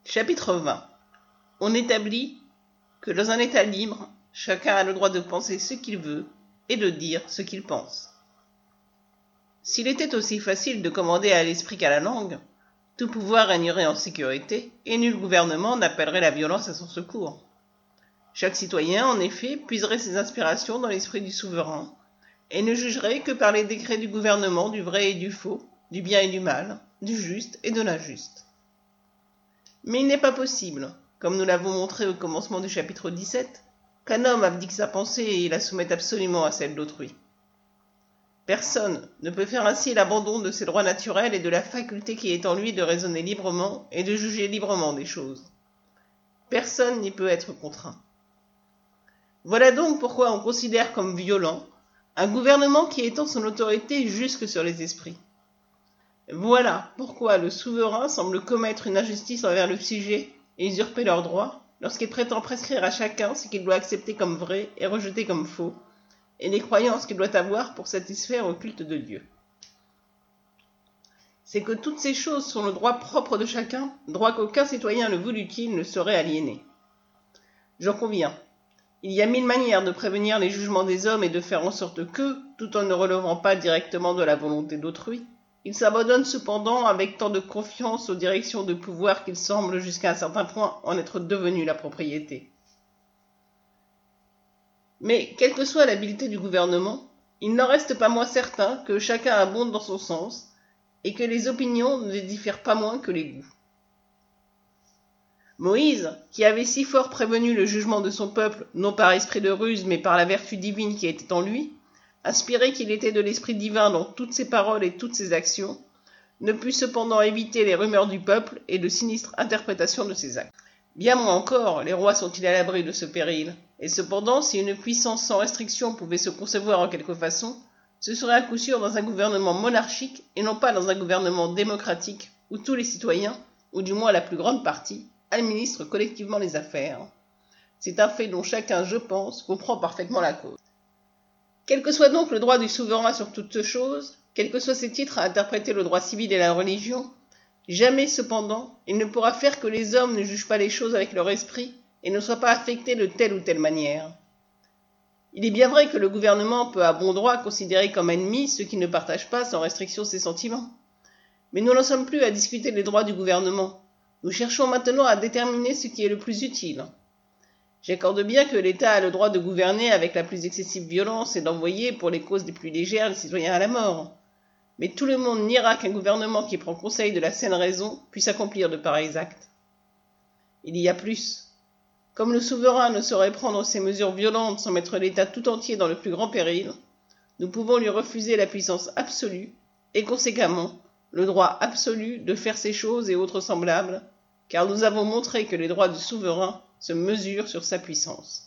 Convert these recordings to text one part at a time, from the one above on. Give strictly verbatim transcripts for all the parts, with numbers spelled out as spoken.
Chapitre vingt. On établit que dans un État libre, chacun a le droit de penser ce qu'il veut et de dire ce qu'il pense. S'il était aussi facile de commander à l'esprit qu'à la langue, tout pouvoir régnerait en sécurité et nul gouvernement n'appellerait la violence à son secours. Chaque citoyen, en effet, puiserait ses inspirations dans l'esprit du souverain et ne jugerait que par les décrets du gouvernement du vrai et du faux, du bien et du mal, du juste et de l'injuste. Mais il n'est pas possible, comme nous l'avons montré au commencement du chapitre dix-sept, qu'un homme abdique sa pensée et la soumette absolument à celle d'autrui. Personne ne peut faire ainsi l'abandon de ses droits naturels et de la faculté qui est en lui de raisonner librement et de juger librement des choses. Personne n'y peut être contraint. Voilà donc pourquoi on considère comme violent un gouvernement qui étend son autorité jusque sur les esprits. Voilà pourquoi le souverain semble commettre une injustice envers le sujet et usurper leurs droits lorsqu'il prétend prescrire à chacun ce qu'il doit accepter comme vrai et rejeter comme faux, et les croyances qu'il doit avoir pour satisfaire au culte de Dieu. C'est que toutes ces choses sont le droit propre de chacun, droit qu'aucun citoyen le voulût-il ne saurait aliéner. J'en conviens. Il y a mille manières de prévenir les jugements des hommes et de faire en sorte que, tout en ne relevant pas directement de la volonté d'autrui, ils s'abandonnent cependant avec tant de confiance aux directions de pouvoir qu'ils semblent jusqu'à un certain point en être devenus la propriété. Mais, quelle que soit l'habileté du gouvernement, il n'en reste pas moins certain que chacun abonde dans son sens et que les opinions ne diffèrent pas moins que les goûts. Moïse, qui avait si fort prévenu le jugement de son peuple, non par esprit de ruse, mais par la vertu divine qui était en lui, inspiré qu'il était de l'esprit divin dans toutes ses paroles et toutes ses actions, ne put cependant éviter les rumeurs du peuple et de sinistres interprétations de ses actes. Bien moins encore, les rois sont-ils à l'abri de ce péril, et cependant, si une puissance sans restriction pouvait se concevoir en quelque façon, ce serait à coup sûr dans un gouvernement monarchique et non pas dans un gouvernement démocratique où tous les citoyens, ou du moins la plus grande partie, administrent collectivement les affaires. C'est un fait dont chacun, je pense, comprend parfaitement la cause. Quel que soit donc le droit du souverain sur toutes choses, quels que soient ses titres à interpréter le droit civil et la religion, jamais cependant il ne pourra faire que les hommes ne jugent pas les choses avec leur esprit et ne soient pas affectés de telle ou telle manière. Il est bien vrai que le gouvernement peut à bon droit considérer comme ennemis ceux qui ne partagent pas sans restriction ses sentiments. Mais nous n'en sommes plus à discuter des droits du gouvernement. Nous cherchons maintenant à déterminer ce qui est le plus utile. J'accorde bien que l'État a le droit de gouverner avec la plus excessive violence et d'envoyer, pour les causes les plus légères, les citoyens à la mort. Mais tout le monde niera qu'un gouvernement qui prend conseil de la saine raison puisse accomplir de pareils actes. Il y a plus. Comme le souverain ne saurait prendre ces mesures violentes sans mettre l'État tout entier dans le plus grand péril, nous pouvons lui refuser la puissance absolue et conséquemment le droit absolu de faire ces choses et autres semblables, car nous avons montré que les droits du souverain se mesurent sur sa puissance.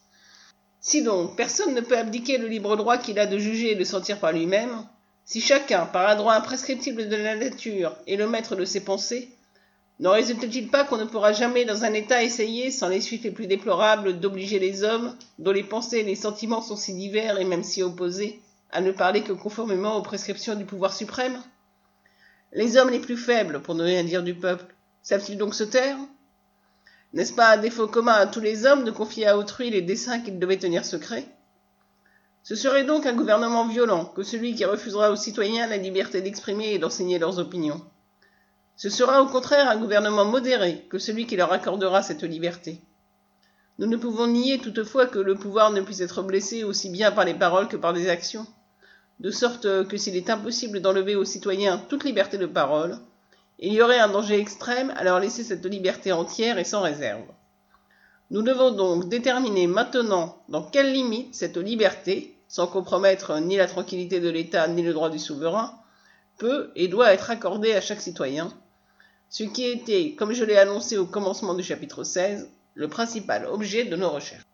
Si donc personne ne peut abdiquer le libre droit qu'il a de juger et de sentir par lui-même, si chacun, par un droit imprescriptible de la nature, est le maître de ses pensées, n'en résulte-t-il pas qu'on ne pourra jamais dans un État essayer, sans les suites les plus déplorables, d'obliger les hommes, dont les pensées et les sentiments sont si divers et même si opposés, à ne parler que conformément aux prescriptions du pouvoir suprême? Les hommes les plus faibles, pour ne rien dire du peuple, savent-ils donc se taire? N'est-ce pas un défaut commun à tous les hommes de confier à autrui les desseins qu'ils devaient tenir secrets? Ce serait donc un gouvernement violent que celui qui refusera aux citoyens la liberté d'exprimer et d'enseigner leurs opinions. Ce sera au contraire un gouvernement modéré que celui qui leur accordera cette liberté. Nous ne pouvons nier toutefois que le pouvoir ne puisse être blessé aussi bien par les paroles que par des actions, de sorte que s'il est impossible d'enlever aux citoyens toute liberté de parole, il y aurait un danger extrême à leur laisser cette liberté entière et sans réserve. Nous devons donc déterminer maintenant dans quelles limites cette liberté, sans compromettre ni la tranquillité de l'État ni le droit du souverain, peut et doit être accordée à chaque citoyen, ce qui était, comme je l'ai annoncé au commencement du chapitre seize, le principal objet de nos recherches.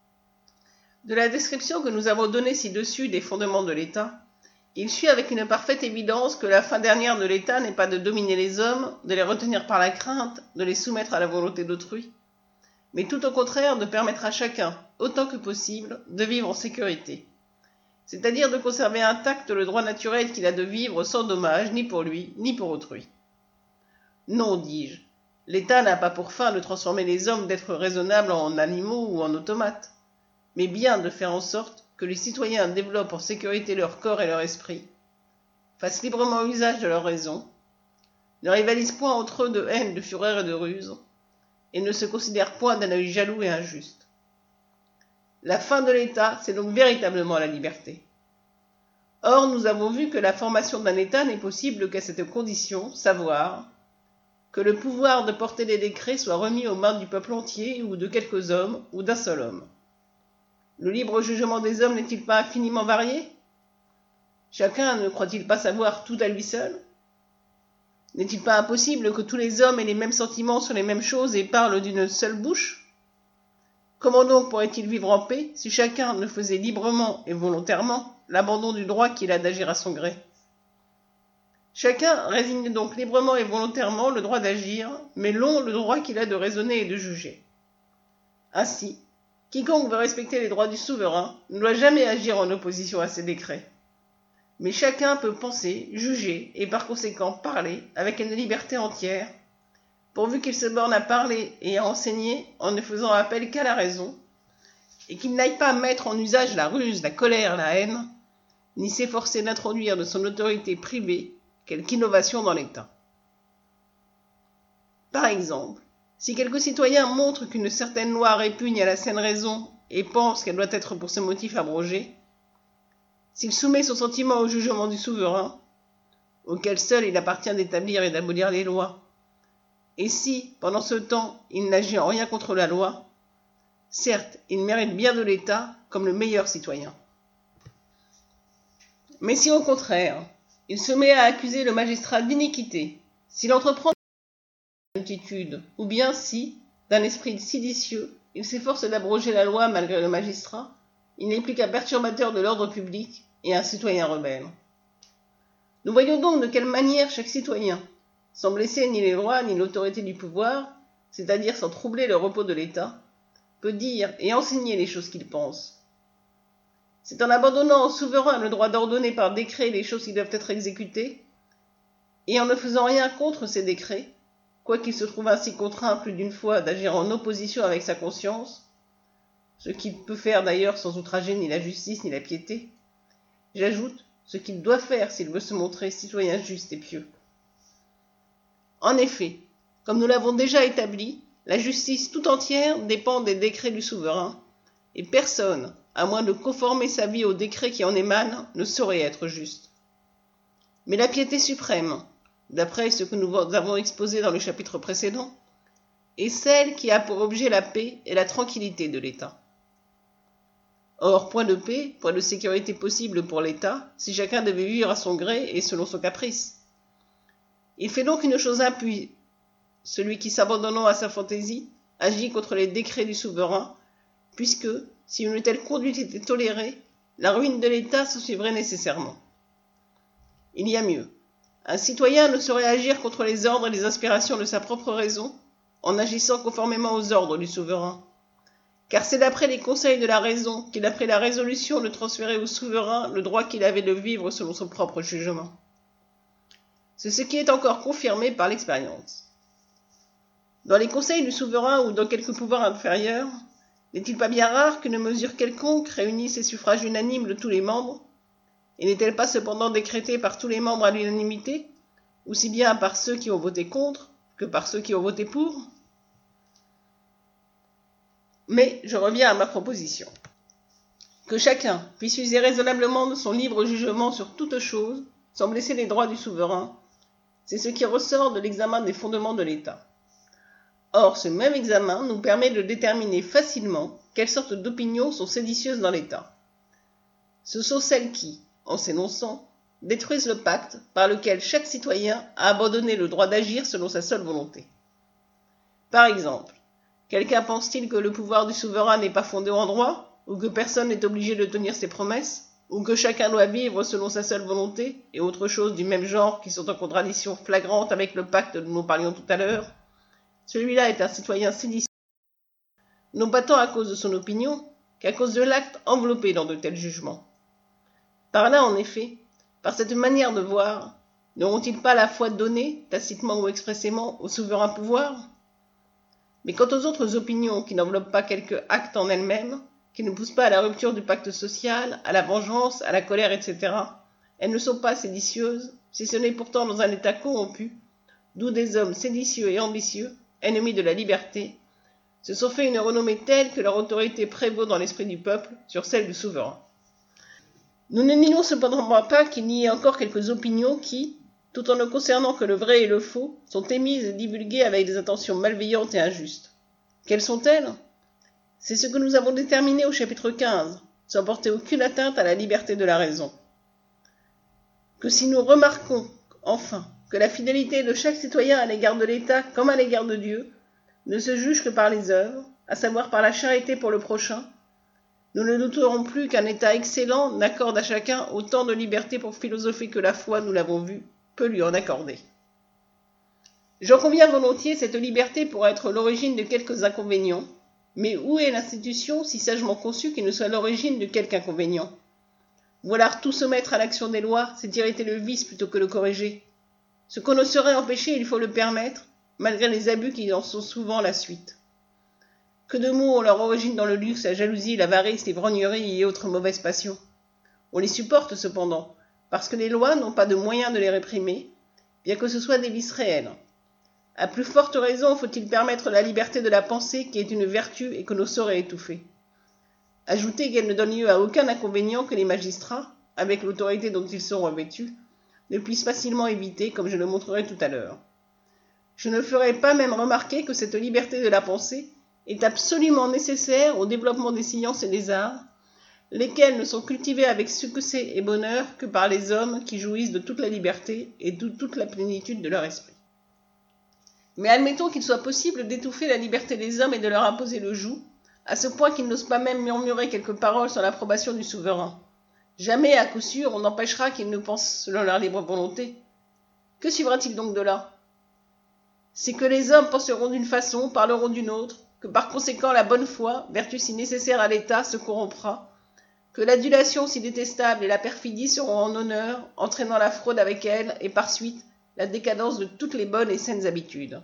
De la description que nous avons donnée ci-dessus des fondements de l'État, il suit avec une parfaite évidence que la fin dernière de l'État n'est pas de dominer les hommes, de les retenir par la crainte, de les soumettre à la volonté d'autrui, mais tout au contraire de permettre à chacun, autant que possible, de vivre en sécurité, c'est-à-dire de conserver intact le droit naturel qu'il a de vivre sans dommage ni pour lui, ni pour autrui. Non, dis-je, L'État n'a pas pour fin de transformer les hommes d'êtres raisonnables en animaux ou en automates, mais bien de faire en sorte que les citoyens développent en sécurité leur corps et leur esprit, fassent librement usage de leur raison, ne rivalisent point entre eux de haine, de fureur et de ruse, et ne se considèrent point d'un œil jaloux et injuste. La fin de l'État, c'est donc véritablement la liberté. Or, nous avons vu que la formation d'un État n'est possible qu'à cette condition, savoir que le pouvoir de porter les décrets soit remis aux mains du peuple entier ou de quelques hommes ou d'un seul homme. Le libre jugement des hommes n'est-il pas infiniment varié? Chacun ne croit-il pas savoir tout à lui seul? N'est-il pas impossible que tous les hommes aient les mêmes sentiments sur les mêmes choses et parlent d'une seule bouche? Comment donc pourrait-il vivre en paix si chacun ne faisait librement et volontairement l'abandon du droit qu'il a d'agir à son gré? Chacun résigne donc librement et volontairement le droit d'agir, mais l'on le droit qu'il a de raisonner et de juger. Ainsi, quiconque veut respecter les droits du souverain ne doit jamais agir en opposition à ses décrets. Mais chacun peut penser, juger et par conséquent parler avec une liberté entière, pourvu qu'il se borne à parler et à enseigner en ne faisant appel qu'à la raison, et qu'il n'aille pas mettre en usage la ruse, la colère, la haine, ni s'efforcer d'introduire de son autorité privée quelque innovation dans l'État. Par exemple, si quelque citoyen montre qu'une certaine loi répugne à la saine raison et pense qu'elle doit être pour ce motif abrogée, s'il soumet son sentiment au jugement du souverain, auquel seul il appartient d'établir et d'abolir les lois, et si, pendant ce temps, il n'agit en rien contre la loi, certes, il mérite bien de l'État comme le meilleur citoyen. Mais si au contraire, il se met à accuser le magistrat d'iniquité, s'il entreprend une attitude, ou bien si, d'un esprit séditieux, il s'efforce d'abroger la loi malgré le magistrat, il n'est plus qu'un perturbateur de l'ordre public et un citoyen rebelle. Nous voyons donc de quelle manière chaque citoyen, sans blesser ni les lois ni l'autorité du pouvoir, c'est-à-dire sans troubler le repos de l'État, peut dire et enseigner les choses qu'il pense. C'est en abandonnant au souverain le droit d'ordonner par décret les choses qui doivent être exécutées, et en ne faisant rien contre ces décrets, quoiqu'il se trouve ainsi contraint plus d'une fois d'agir en opposition avec sa conscience, ce qu'il peut faire d'ailleurs sans outrager ni la justice ni la piété, j'ajoute ce qu'il doit faire s'il veut se montrer citoyen juste et pieux. En effet, comme nous l'avons déjà établi, la justice tout entière dépend des décrets du souverain, et personne, à moins de conformer sa vie aux décrets qui en émanent, ne saurait être juste. Mais la piété suprême, d'après ce que nous avons exposé dans le chapitre précédent, est celle qui a pour objet la paix et la tranquillité de l'État. Or, point de paix, point de sécurité possible pour l'État, si chacun devait vivre à son gré et selon son caprice. Il fait donc une chose impie, celui qui, s'abandonnant à sa fantaisie, agit contre les décrets du souverain, puisque, si une telle conduite était tolérée, la ruine de l'État se suivrait nécessairement. Il y a mieux. Un citoyen ne saurait agir contre les ordres et les inspirations de sa propre raison, en agissant conformément aux ordres du souverain. Car c'est d'après les conseils de la raison qu'il a pris la résolution de transférer au souverain le droit qu'il avait de vivre selon son propre jugement. C'est ce qui est encore confirmé par l'expérience. Dans les conseils du souverain ou dans quelque pouvoir inférieur, n'est-il pas bien rare qu'une mesure quelconque réunisse les suffrages unanimes de tous les membres, et n'est-elle pas cependant décrétée par tous les membres à l'unanimité, aussi bien par ceux qui ont voté contre que par ceux qui ont voté pour? Mais je reviens à ma proposition. Que chacun puisse user raisonnablement de son libre jugement sur toute chose, sans blesser les droits du souverain, c'est ce qui ressort de l'examen des fondements de l'État. Or, ce même examen nous permet de déterminer facilement quelles sortes d'opinions sont séditieuses dans l'État. Ce sont celles qui, en s'énonçant, détruisent le pacte par lequel chaque citoyen a abandonné le droit d'agir selon sa seule volonté. Par exemple, quelqu'un pense-t-il que le pouvoir du souverain n'est pas fondé en droit, ou que personne n'est obligé de tenir ses promesses, ou que chacun doit vivre selon sa seule volonté, et autres choses du même genre qui sont en contradiction flagrante avec le pacte dont nous parlions tout à l'heure? Celui-là est un citoyen séditieux, non pas tant à cause de son opinion, qu'à cause de l'acte enveloppé dans de tels jugements. Par là, en effet, par cette manière de voir, n'auront-ils pas la foi donnée, tacitement ou expressément, au souverain pouvoir? Mais quant aux autres opinions qui n'enveloppent pas quelque acte en elles-mêmes, qui ne poussent pas à la rupture du pacte social, à la vengeance, à la colère, et cetera, elles ne sont pas séditieuses, si ce n'est pourtant dans un état corrompu, d'où des hommes séditieux et ambitieux, ennemis de la liberté, se sont fait une renommée telle que leur autorité prévaut dans l'esprit du peuple sur celle du souverain. Nous ne nions cependant pas qu'il y ait encore quelques opinions qui, tout en ne concernant que le vrai et le faux, sont émises et divulguées avec des intentions malveillantes et injustes. Quelles sont-elles ? C'est ce que nous avons déterminé au chapitre quinze, sans porter aucune atteinte à la liberté de la raison. Que si nous remarquons, enfin, que la fidélité de chaque citoyen à l'égard de l'État comme à l'égard de Dieu ne se juge que par les œuvres, à savoir par la charité pour le prochain, nous ne douterons plus qu'un État excellent n'accorde à chacun autant de liberté pour philosopher que la foi, nous l'avons vu, peut lui en accorder. J'en conviens volontiers, cette liberté pourrait être l'origine de quelques inconvénients, mais où est l'institution si sagement conçue qui ne soit l'origine de quelque inconvénient ? Vouloir tout soumettre à l'action des lois, c'est irriter le vice plutôt que le corriger. Ce qu'on ne saurait empêcher, il faut le permettre, malgré les abus qui en sont souvent la suite. Que de mots ont leur origine dans le luxe, la jalousie, l'avarice, les grogneries et autres mauvaises passions. On les supporte cependant, parce que les lois n'ont pas de moyens de les réprimer, bien que ce soit des vices réels. À plus forte raison faut-il permettre la liberté de la pensée qui est une vertu et que l'on saurait étouffer. Ajoutez qu'elle ne donne lieu à aucun inconvénient que les magistrats, avec l'autorité dont ils sont revêtus, ne puissent facilement éviter, comme je le montrerai tout à l'heure. Je ne ferai pas même remarquer que cette liberté de la pensée est absolument nécessaire au développement des sciences et des arts, lesquels ne sont cultivés avec succès et bonheur que par les hommes qui jouissent de toute la liberté et de toute la plénitude de leur esprit. Mais admettons qu'il soit possible d'étouffer la liberté des hommes et de leur imposer le joug, à ce point qu'ils n'osent pas même murmurer quelques paroles sans l'approbation du souverain. Jamais, à coup sûr, on n'empêchera qu'ils ne pensent selon leur libre volonté. Que suivra-t-il donc de là ? C'est que les hommes penseront d'une façon, parleront d'une autre, que par conséquent la bonne foi, vertu si nécessaire à l'État, se corrompra, que l'adulation si détestable et la perfidie seront en honneur, entraînant la fraude avec elle, et par suite, la décadence de toutes les bonnes et saines habitudes.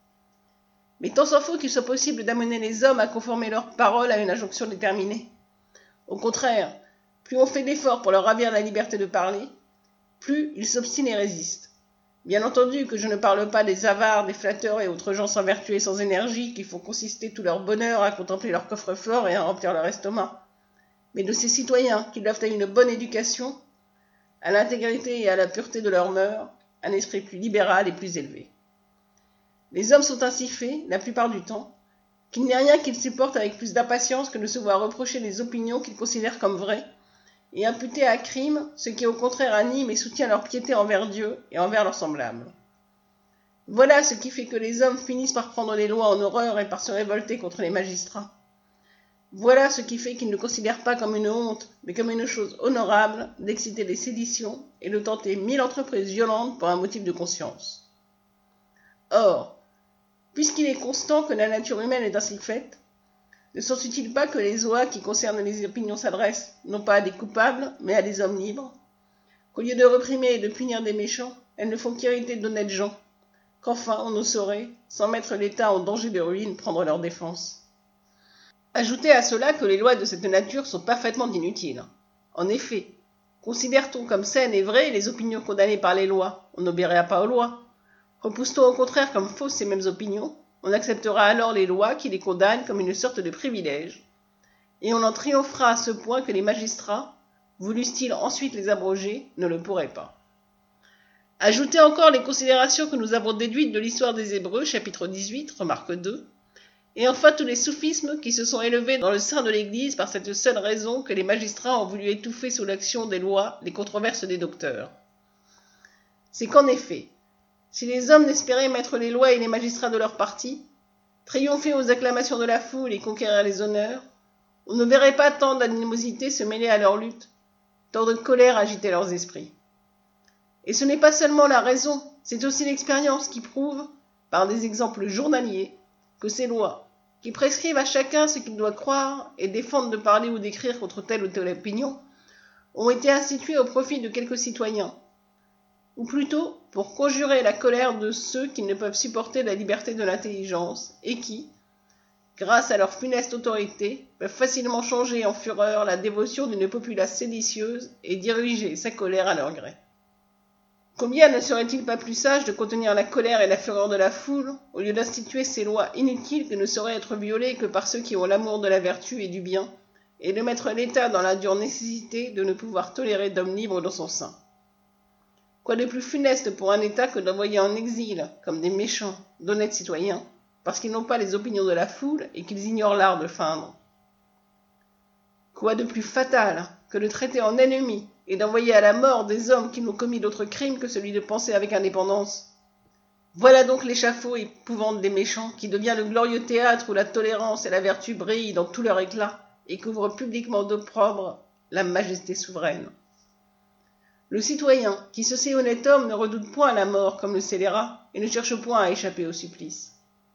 Mais tant s'en faut qu'il soit possible d'amener les hommes à conformer leurs paroles à une injonction déterminée. Au contraire, plus on fait d'efforts pour leur ravir la liberté de parler, plus ils s'obstinent et résistent. Bien entendu que je ne parle pas des avares, des flatteurs et autres gens sans vertu et sans énergie qui font consister tout leur bonheur à contempler leur coffre-fort et à remplir leur estomac, mais de ces citoyens qui doivent à une bonne éducation, à l'intégrité et à la pureté de leurs mœurs, un esprit plus libéral et plus élevé. Les hommes sont ainsi faits, la plupart du temps, qu'il n'y a rien qu'ils supportent avec plus d'impatience que de se voir reprocher des opinions qu'ils considèrent comme vraies, et imputer à crime ce qui au contraire anime et soutient leur piété envers Dieu et envers leurs semblables. Voilà ce qui fait que les hommes finissent par prendre les lois en horreur et par se révolter contre les magistrats. Voilà ce qui fait qu'ils ne considèrent pas comme une honte, mais comme une chose honorable d'exciter les séditions et de tenter mille entreprises violentes pour un motif de conscience. Or, puisqu'il est constant que la nature humaine est ainsi faite, ne s'ensuit-il pas que les lois qui concernent les opinions s'adressent non pas à des coupables, mais à des hommes libres, qu'au lieu de réprimer et de punir des méchants, elles ne font qu'irriter d'honnêtes gens, qu'enfin on ne saurait, sans mettre l'État en danger de ruine, prendre leur défense. Ajoutez à cela que les lois de cette nature sont parfaitement inutiles. En effet, considère-t-on comme saines et vraies les opinions condamnées par les lois, on n'obéira pas aux lois. Repousse-t-on au contraire comme fausses ces mêmes opinions, on acceptera alors les lois qui les condamnent comme une sorte de privilège, et on en triomphera à ce point que les magistrats, voulussent-ils ensuite les abroger, ne le pourraient pas. Ajoutez encore les considérations que nous avons déduites de l'histoire des Hébreux, chapitre dix-huit, remarque deux, et enfin tous les souphismes qui se sont élevés dans le sein de l'Église par cette seule raison que les magistrats ont voulu étouffer sous l'action des lois les controverses des docteurs. C'est qu'en effet, si les hommes n'espéraient mettre les lois et les magistrats de leur parti, triompher aux acclamations de la foule et conquérir les honneurs, on ne verrait pas tant d'animosité se mêler à leur lutte, tant de colère agiter leurs esprits. Et ce n'est pas seulement la raison, c'est aussi l'expérience qui prouve, par des exemples journaliers, que ces lois, qui prescrivent à chacun ce qu'il doit croire et défendent de parler ou d'écrire contre telle ou telle opinion, ont été instituées au profit de quelques citoyens, ou plutôt pour conjurer la colère de ceux qui ne peuvent supporter la liberté de l'intelligence et qui, grâce à leur funeste autorité, peuvent facilement changer en fureur la dévotion d'une populace séditieuse et diriger sa colère à leur gré. Combien ne serait-il pas plus sage de contenir la colère et la fureur de la foule, au lieu d'instituer ces lois inutiles qui ne sauraient être violées que par ceux qui ont l'amour de la vertu et du bien, et de mettre l'État dans la dure nécessité de ne pouvoir tolérer d'hommes libres dans son sein. Quoi de plus funeste pour un État que d'envoyer en exil, comme des méchants, d'honnêtes citoyens, parce qu'ils n'ont pas les opinions de la foule et qu'ils ignorent l'art de feindre. Quoi de plus fatal que de traiter en ennemis et d'envoyer à la mort des hommes qui n'ont commis d'autre crime que celui de penser avec indépendance. Voilà donc l'échafaud épouvante des méchants, qui devient le glorieux théâtre où la tolérance et la vertu brillent dans tout leur éclat et couvrent publiquement d'opprobre la majesté souveraine. Le citoyen, qui se sait honnête homme, ne redoute point la mort comme le scélérat et ne cherche point à échapper au supplice.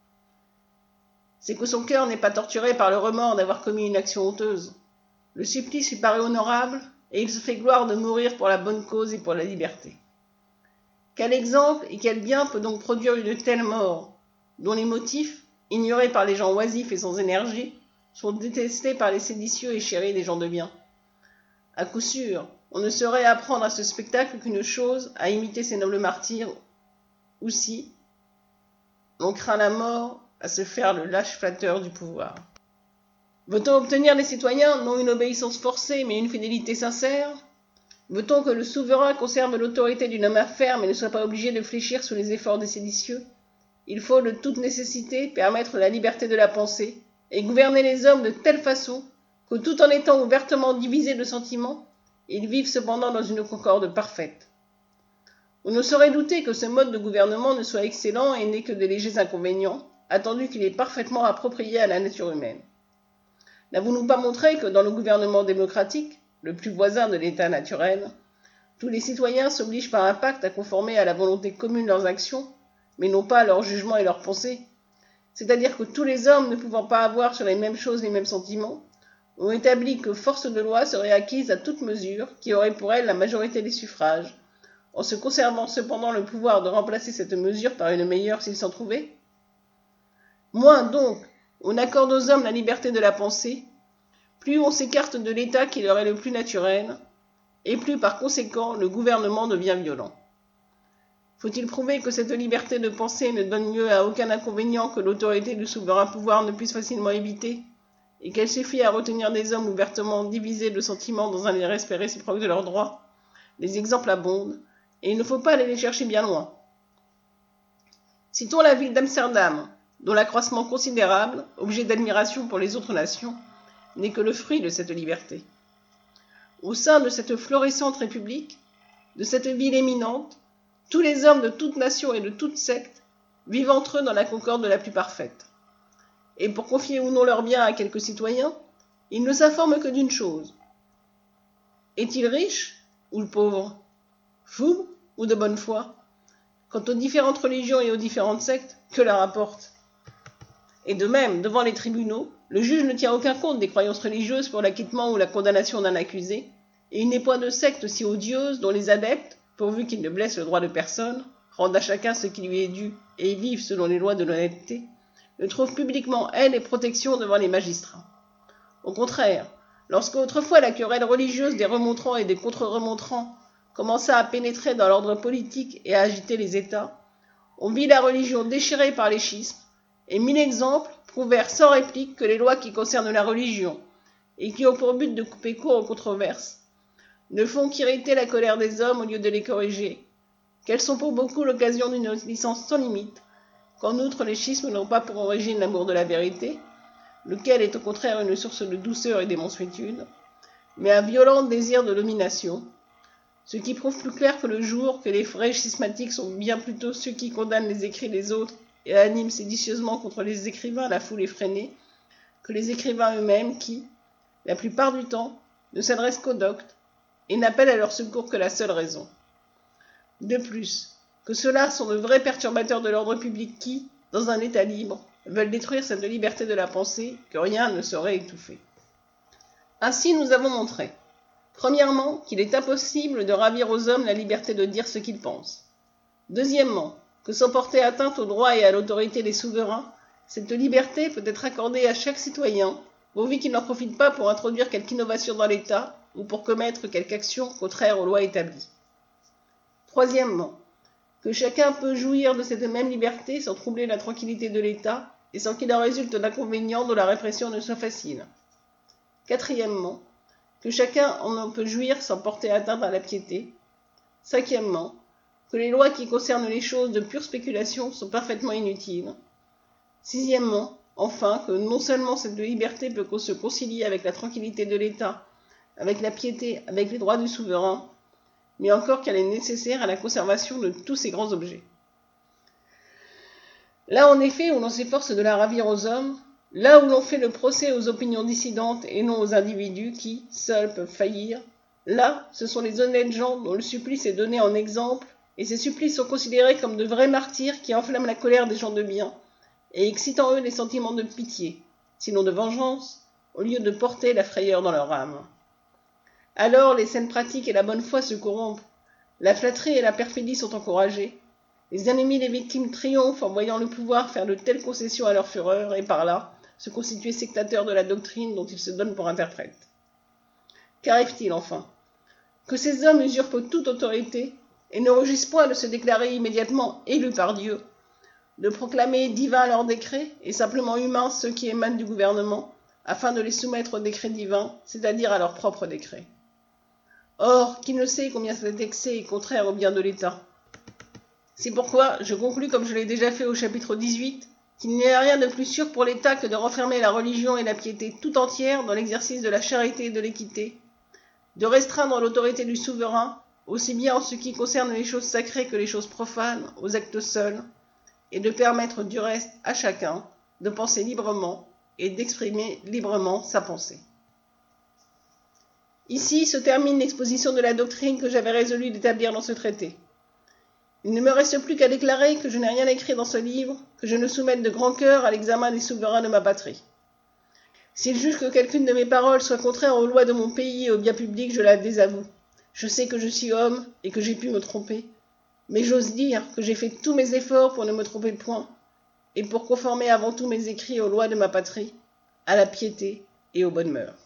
C'est que son cœur n'est pas torturé par le remords d'avoir commis une action honteuse. Le supplice lui paraît honorable, et il se fait gloire de mourir pour la bonne cause et pour la liberté. Quel exemple et quel bien peut donc produire une telle mort, dont les motifs, ignorés par les gens oisifs et sans énergie, sont détestés par les séditieux et chéris des gens de bien? À coup sûr, on ne saurait apprendre à ce spectacle qu'une chose, à imiter ces nobles martyrs, ou si l'on craint la mort, à se faire le lâche flatteur du pouvoir. Veut-on obtenir des citoyens non une obéissance forcée, mais une fidélité sincère? Veut-on que le souverain conserve l'autorité d'une main ferme et ne soit pas obligé de fléchir sous les efforts des séditieux? Il faut de toute nécessité permettre la liberté de la pensée et gouverner les hommes de telle façon que, tout en étant ouvertement divisés de sentiments, ils vivent cependant dans une concorde parfaite. On ne saurait douter que ce mode de gouvernement ne soit excellent et n'ait que de légers inconvénients, attendu qu'il est parfaitement approprié à la nature humaine. N'avons-nous pas montré que dans le gouvernement démocratique, le plus voisin de l'état naturel, tous les citoyens s'obligent par un pacte à conformer à la volonté commune leurs actions, mais non pas à leur jugement et leurs pensées, c'est-à-dire que tous les hommes, ne pouvant pas avoir sur les mêmes choses les mêmes sentiments, ont établi que force de loi serait acquise à toute mesure qui aurait pour elle la majorité des suffrages, en se conservant cependant le pouvoir de remplacer cette mesure par une meilleure s'il s'en trouvait? Moins donc, on accorde aux hommes la liberté de la pensée, plus on s'écarte de l'état qui leur est le plus naturel, et plus par conséquent le gouvernement devient violent. Faut-il prouver que cette liberté de penser ne donne lieu à aucun inconvénient que l'autorité du souverain pouvoir ne puisse facilement éviter, et qu'elle suffit à retenir des hommes ouvertement divisés de sentiments dans un respect réciproque de leurs droits? Les exemples abondent, et il ne faut pas aller les chercher bien loin. Citons la ville d'Amsterdam, dont l'accroissement considérable, objet d'admiration pour les autres nations, n'est que le fruit de cette liberté. Au sein de cette florissante république, de cette ville éminente, tous les hommes de toute nation et de toute secte vivent entre eux dans la concorde la plus parfaite. Et pour confier ou non leurs biens à quelques citoyens, ils ne s'informent que d'une chose. Est-il riche ou le pauvre? Fou ou de bonne foi? Quant aux différentes religions et aux différentes sectes, que leur importe? Et de même, devant les tribunaux, le juge ne tient aucun compte des croyances religieuses pour l'acquittement ou la condamnation d'un accusé, et il n'est point de secte si odieuse dont les adeptes, pourvu qu'ils ne blessent le droit de personne, rendent à chacun ce qui lui est dû et vivent selon les lois de l'honnêteté, ne trouvent publiquement aide et protection devant les magistrats. Au contraire, lorsque autrefois la querelle religieuse des remontrants et des contre-remontrants commença à pénétrer dans l'ordre politique et à agiter les États, on vit la religion déchirée par les schismes, et mille exemples prouvèrent sans réplique que les lois qui concernent la religion, et qui ont pour but de couper court aux controverses, ne font qu'irriter la colère des hommes au lieu de les corriger, qu'elles sont pour beaucoup l'occasion d'une licence sans limite, qu'en outre les schismes n'ont pas pour origine l'amour de la vérité, lequel est au contraire une source de douceur et d'émansuétude, mais un violent désir de domination, ce qui prouve plus clair que le jour que les vrais schismatiques sont bien plutôt ceux qui condamnent les écrits des autres et animent séditieusement contre les écrivains la foule effrénée, que les écrivains eux-mêmes qui, la plupart du temps, ne s'adressent qu'aux doctes et n'appellent à leur secours que la seule raison. De plus, que ceux-là sont de vrais perturbateurs de l'ordre public qui, dans un État libre, veulent détruire cette liberté de la pensée que rien ne saurait étouffer. Ainsi nous avons montré, premièrement, qu'il est impossible de ravir aux hommes la liberté de dire ce qu'ils pensent. Deuxièmement, que sans porter atteinte aux droits et à l'autorité des souverains, Cette liberté peut être accordée à chaque citoyen, pourvu qu'il n'en profite pas pour introduire quelque innovation dans l'État ou pour commettre quelque action contraire aux lois établies. Troisièmement, que chacun peut jouir de cette même liberté sans troubler la tranquillité de l'État et sans qu'il en résulte d'inconvénients dont la répression ne soit facile. Quatrièmement, que chacun en peut jouir sans porter atteinte à la piété. Cinquièmement, que les lois qui concernent les choses de pure spéculation sont parfaitement inutiles. Sixièmement, enfin, que non seulement cette liberté peut se concilier avec la tranquillité de l'État, avec la piété, avec les droits du souverain, mais encore qu'elle est nécessaire à la conservation de tous ces grands objets. Là, en effet, où l'on s'efforce de la ravir aux hommes, là où l'on fait le procès aux opinions dissidentes et non aux individus qui, seuls, peuvent faillir, là, ce sont les honnêtes gens dont le supplice est donné en exemple, et ces supplices sont considérés comme de vrais martyrs qui enflamment la colère des gens de bien, et excitent en eux les sentiments de pitié, sinon de vengeance, au lieu de porter la frayeur dans leur âme. Alors les saines pratiques et la bonne foi se corrompent, la flatterie et la perfidie sont encouragées, les ennemis des victimes triomphent en voyant le pouvoir faire de telles concessions à leur fureur et par là se constituer sectateurs de la doctrine dont ils se donnent pour interprètes. Qu'arrive-t-il enfin? Que ces hommes usurpent toute autorité et ne rougissent point de se déclarer immédiatement élus par Dieu, de proclamer divins leurs décrets et simplement humains ceux qui émanent du gouvernement, afin de les soumettre aux décrets divins, c'est-à-dire à leurs propres décrets. Or, qui ne sait combien cet excès est contraire au bien de l'État? C'est pourquoi je conclus, comme je l'ai déjà fait au chapitre dix-huit, qu'il n'y a rien de plus sûr pour l'État que de renfermer la religion et la piété tout entière dans l'exercice de la charité et de l'équité, de restreindre l'autorité du souverain, aussi bien en ce qui concerne les choses sacrées que les choses profanes, aux actes seuls, et de permettre du reste à chacun de penser librement et d'exprimer librement sa pensée. Ici se termine l'exposition de la doctrine que j'avais résolu d'établir dans ce traité. Il ne me reste plus qu'à déclarer que je n'ai rien écrit dans ce livre, que je ne soumette de grand cœur à l'examen des souverains de ma patrie. S'ils jugent que quelqu'une de mes paroles soit contraire aux lois de mon pays et au bien public, je la désavoue. Je sais que je suis homme et que j'ai pu me tromper, mais j'ose dire que j'ai fait tous mes efforts pour ne me tromper point, et pour conformer avant tout mes écrits aux lois de ma patrie, à la piété et aux bonnes mœurs.